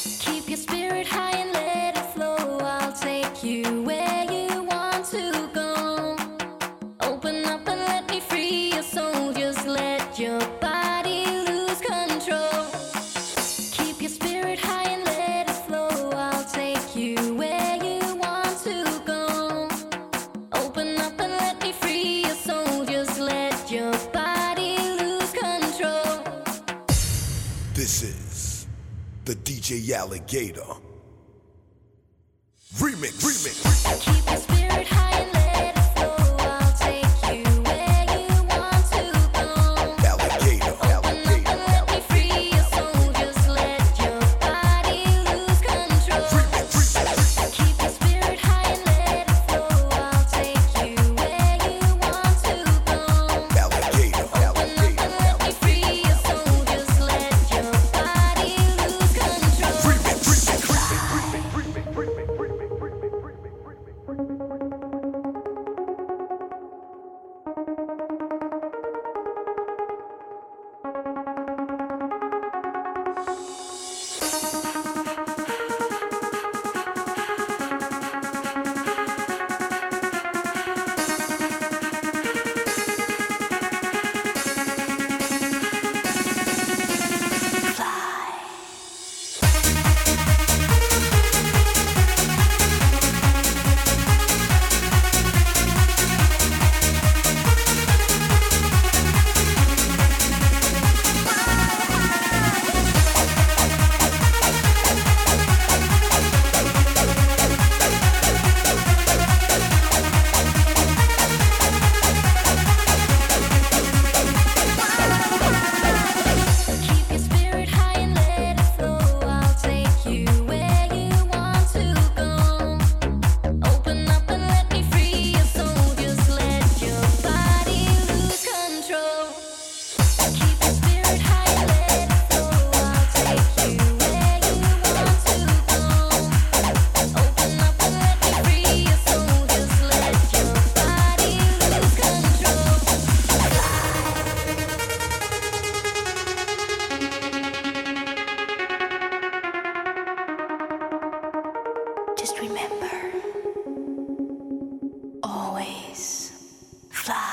Keep your spirit high and let it flow. I'll take you where you want to go. Open up and let me free your soul. Just let your body lose control. Keep your spirit high and let it flow. I'll take you where you want to go. Open up and let me free your soul. Just let your body lose control. This is the DJ Alligator remix. Keep your spirit high and let it flow. I'll take you where you want to go. Alligator, Open up and let me free your soul. Just let your body lose control. Keep your spirit high and let it flow. I'll take you where you want to go. Alligator, Open up and let me free your soul. Just let your body lose control. Keep your spirit high and let it flow. I'll take you where you want to go. Open up and let me free your soul. Just let your body lose control. Keep your spirit high and let it flow. I'll take you where you want to go. Open up and let me free your soul. Just let your body lose control. Just remember, always fly.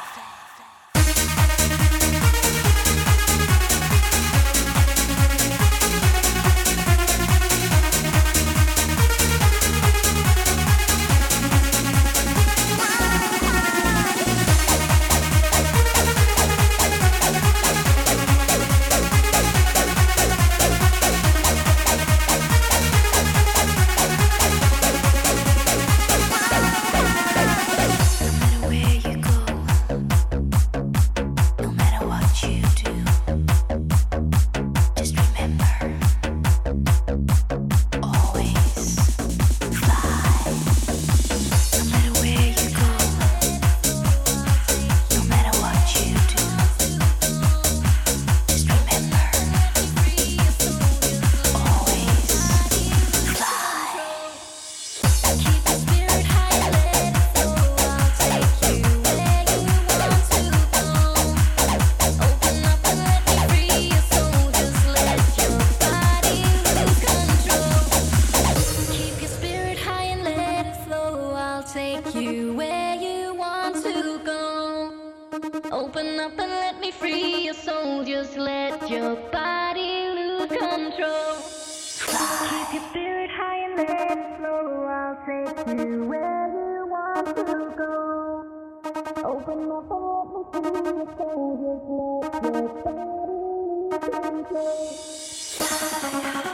Take you where you want to go. Open up and let me free your soul. Just let your body lose control. Keep your spirit high and let it flow. I'll take you where you want to go. Open up and let me free your soul. Just let your body lose control.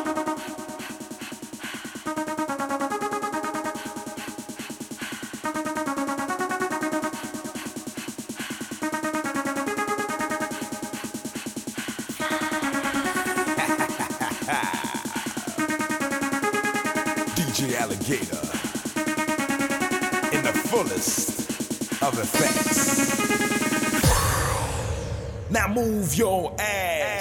DJ Alligator in the fullest of effects. Now move your ass.